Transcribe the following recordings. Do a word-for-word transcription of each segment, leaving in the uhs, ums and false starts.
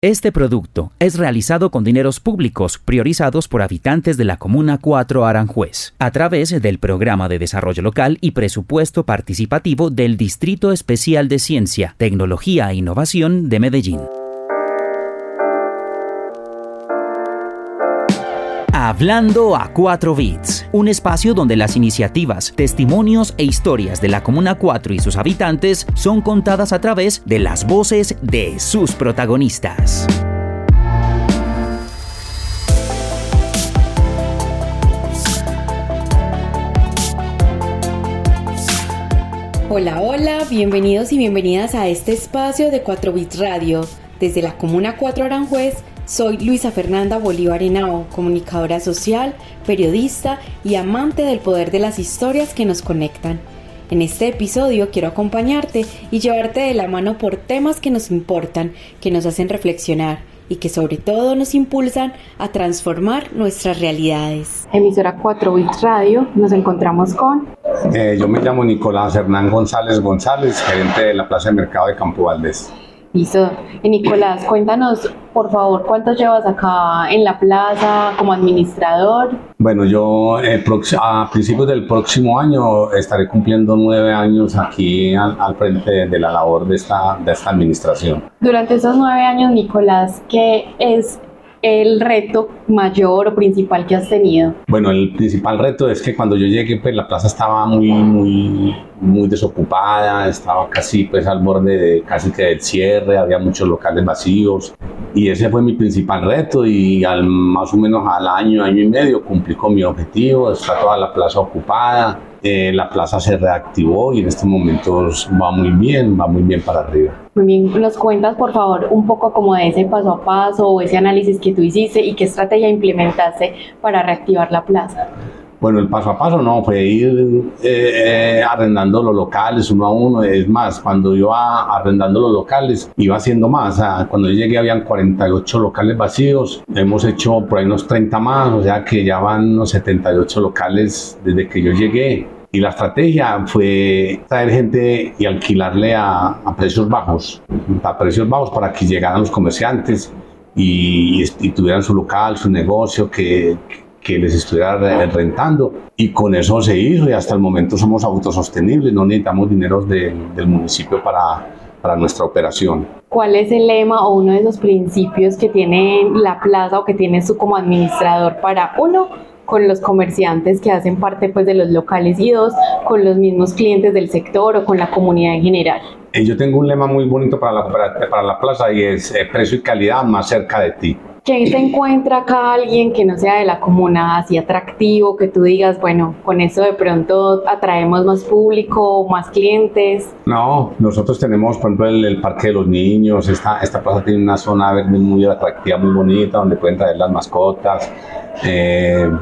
Este producto es realizado con dineros públicos priorizados por habitantes de la Comuna cuatro Aranjuez, a través del Programa de Desarrollo Local y Presupuesto Participativo del Distrito Especial de Ciencia, Tecnología e Innovación de Medellín. Hablando a cuatro bits, un espacio donde las iniciativas, testimonios e historias de la Comuna cuatro y sus habitantes son contadas a través de las voces de sus protagonistas. Hola, hola, bienvenidos y bienvenidas a este espacio de cuatro bits Radio. Desde la Comuna cuatro Aranjuez, soy Luisa Fernanda Bolívar Henao, comunicadora social, periodista y amante del poder de las historias que nos conectan. En este episodio quiero acompañarte y llevarte de la mano por temas que nos importan, que nos hacen reflexionar y que sobre todo nos impulsan a transformar nuestras realidades. Emisora cuatro bits Radio, nos encontramos con... Eh, yo me llamo Nicolás Hernán González González, gerente de la Plaza de Mercado de Campo Valdés. Listo. Y Nicolás, cuéntanos, por favor, ¿cuánto llevas acá en la plaza como administrador? Bueno, yo eh, a principios del próximo año estaré cumpliendo nueve años aquí al, al frente de la labor de esta, de esta administración. Durante esos nueve años, Nicolás, ¿qué es el reto mayor o principal que has tenido? Bueno, el principal reto es que cuando yo llegué, pues la plaza estaba muy, muy, muy desocupada, estaba casi pues al borde de, casi que del cierre, había muchos locales vacíos y ese fue mi principal reto y al, más o menos al año, año y medio cumplí con mi objetivo, está toda la plaza ocupada. Eh, la plaza se reactivó y en estos momentos va muy bien, va muy bien para arriba. Muy bien, ¿nos cuentas por favor un poco como de ese paso a paso o ese análisis que tú hiciste y qué estrategia implementaste para reactivar la plaza? Bueno, el paso a paso no, fue ir eh, eh, arrendando los locales uno a uno. Es más, cuando iba arrendando los locales, iba haciendo más. O sea, cuando yo llegué habían cuarenta y ocho locales vacíos. Hemos hecho por ahí unos treinta más, o sea que ya van unos setenta y ocho locales desde que yo llegué. Y la estrategia fue traer gente y alquilarle a, a precios bajos, a precios bajos para que llegaran los comerciantes y, y, y tuvieran su local, su negocio, que, que les estuviera rentando. Y con eso se hizo y hasta el momento somos autosostenibles, no necesitamos dinero de, del municipio para, para nuestra operación. ¿Cuál es el lema o uno de esos principios que tiene la plaza o que tienes tú como administrador para uno? Con los comerciantes que hacen parte pues, de los locales y dos, con los mismos clientes del sector o con la comunidad en general. Yo tengo un lema muy bonito para la, para, para la plaza y es eh, precio y calidad más cerca de ti. ¿Quién se encuentra acá alguien que no sea de la comuna, así atractivo, que tú digas, bueno, con eso de pronto atraemos más público, más clientes? No, nosotros tenemos, por ejemplo, el, el Parque de los Niños. Esta, esta plaza tiene una zona verde muy atractiva, muy bonita, donde pueden traer las mascotas. Eh,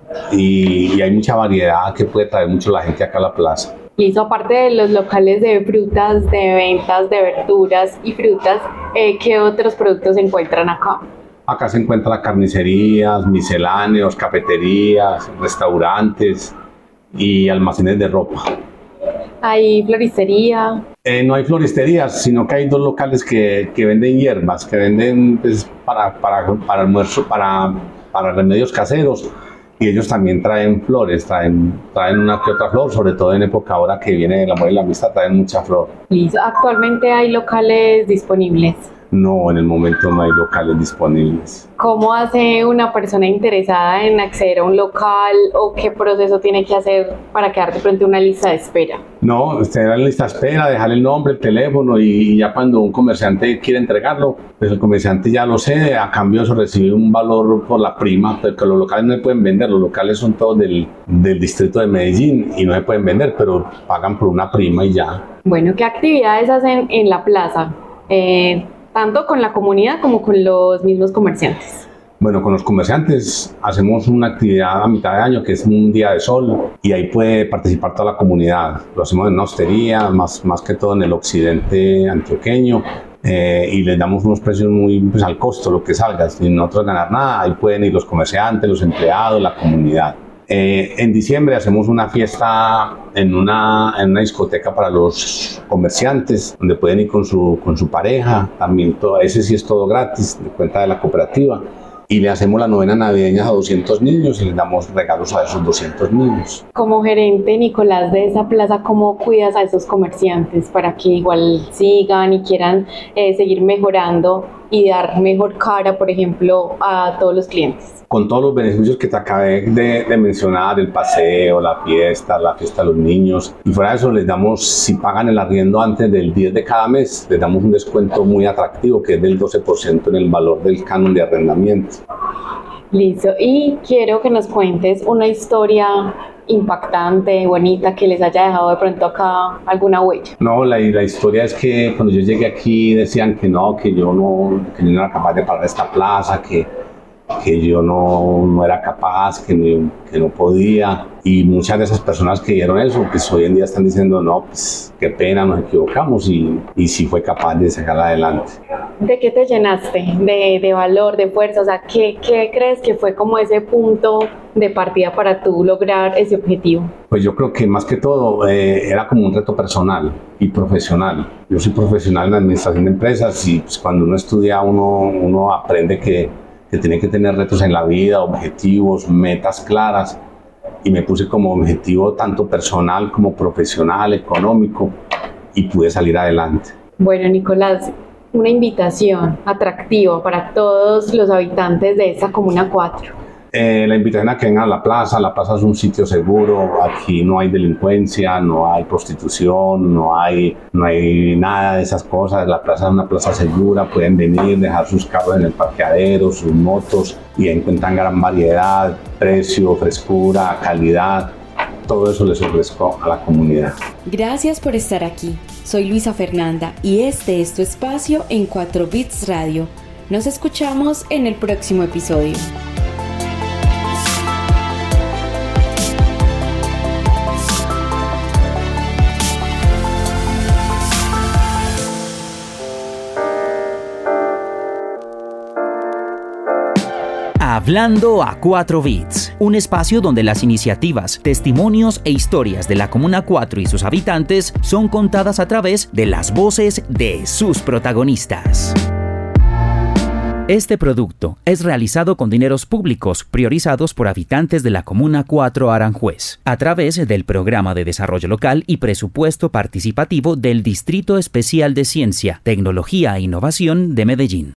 y, y hay mucha variedad que puede traer mucho la gente acá a la plaza. Listo, aparte de los locales de frutas, de ventas, de verduras y frutas, eh, ¿qué otros productos se encuentran acá? Acá se encuentran carnicerías, misceláneos, cafeterías, restaurantes y almacenes de ropa. ¿Hay floristería? Eh, no hay floristerías, sino que hay dos locales que, que venden hierbas, que venden pues, para, para, para almuerzo, para, para remedios caseros. Y ellos también traen flores, traen, traen una que otra flor, sobre todo en época ahora que viene el amor y la amistad, traen mucha flor. Listo. ¿Actualmente hay locales disponibles? No, en el momento no hay locales disponibles. ¿Cómo hace una persona interesada en acceder a un local o qué proceso tiene que hacer para quedar de pronto en una lista de espera? No, usted da la lista de espera, dejar el nombre, el teléfono y ya cuando un comerciante quiere entregarlo, pues el comerciante ya lo cede, a cambio de eso recibe un valor por la prima, porque los locales no se pueden vender, los locales son todos del, del distrito de Medellín y no se pueden vender, pero pagan por una prima y ya. Bueno, ¿qué actividades hacen en la plaza? Eh, tanto con la comunidad como con los mismos comerciantes. Bueno, con los comerciantes hacemos una actividad a mitad de año que es un día de sol y ahí puede participar toda la comunidad. Lo hacemos en una hostería, más, más que todo en el occidente antioqueño. Eh, y les damos unos precios muy pues, al costo, lo que salga, sin nosotros ganar nada. Ahí pueden ir los comerciantes, los empleados, la comunidad. Eh, en diciembre hacemos una fiesta en una, en una discoteca para los comerciantes, donde pueden ir con su, con su pareja, también todo, ese sí es todo gratis, de cuenta de la cooperativa. Y le hacemos la novena navideña a doscientos niños y les damos regalos a esos doscientos niños. Como gerente, Nicolás, de esa plaza, ¿cómo cuidas a esos comerciantes para que igual sigan y quieran eh, seguir mejorando y dar mejor cara, por ejemplo, a todos los clientes? Con todos los beneficios que te acabé de, de mencionar, el paseo, la fiesta, la fiesta de los niños. Y fuera de eso les damos, si pagan el arriendo antes del diez de cada mes, les damos un descuento muy atractivo que es del doce por ciento en el valor del canon de arrendamiento. Listo. Y quiero que nos cuentes una historia impactante, bonita, que les haya dejado de pronto acá alguna huella. No, la, la historia es que cuando yo llegué aquí decían que no, que yo no, que yo no era capaz de pagar esta plaza, que que yo no, no era capaz, que, ni, que no podía, y muchas de esas personas que dieron eso, pues hoy en día están diciendo, no, pues qué pena, nos equivocamos, y, y sí fue capaz de sacarla adelante. ¿De qué te llenaste? ¿De, de valor, de fuerza? O sea, ¿qué, ¿qué crees que fue como ese punto de partida para tú lograr ese objetivo? Pues yo creo que más que todo eh, era como un reto personal y profesional. Yo soy profesional en administración de empresas y pues, cuando uno estudia uno, uno aprende que que tiene que tener retos en la vida, objetivos, metas claras, y me puse como objetivo tanto personal como profesional, económico, y pude salir adelante. Bueno, Nicolás, una invitación atractiva para todos los habitantes de esta Comuna cuatro. Eh, la invitación a que vengan a la plaza. La plaza es un sitio seguro, aquí no hay delincuencia, no hay prostitución, no hay, no hay nada de esas cosas. La plaza es una plaza segura, pueden venir, dejar sus carros en el parqueadero, sus motos, y encuentran gran variedad, precio, frescura, calidad. Todo eso les ofrezco a la comunidad. Gracias por estar aquí. Soy Luisa Fernanda y este es tu espacio en cuatro bits Radio. Nos escuchamos en el próximo episodio. Hablando a cuatro bits, un espacio donde las iniciativas, testimonios e historias de la Comuna cuatro y sus habitantes son contadas a través de las voces de sus protagonistas. Este producto es realizado con dineros públicos priorizados por habitantes de la Comuna cuatro Aranjuez, a través del Programa de Desarrollo Local y Presupuesto Participativo del Distrito Especial de Ciencia, Tecnología e Innovación de Medellín.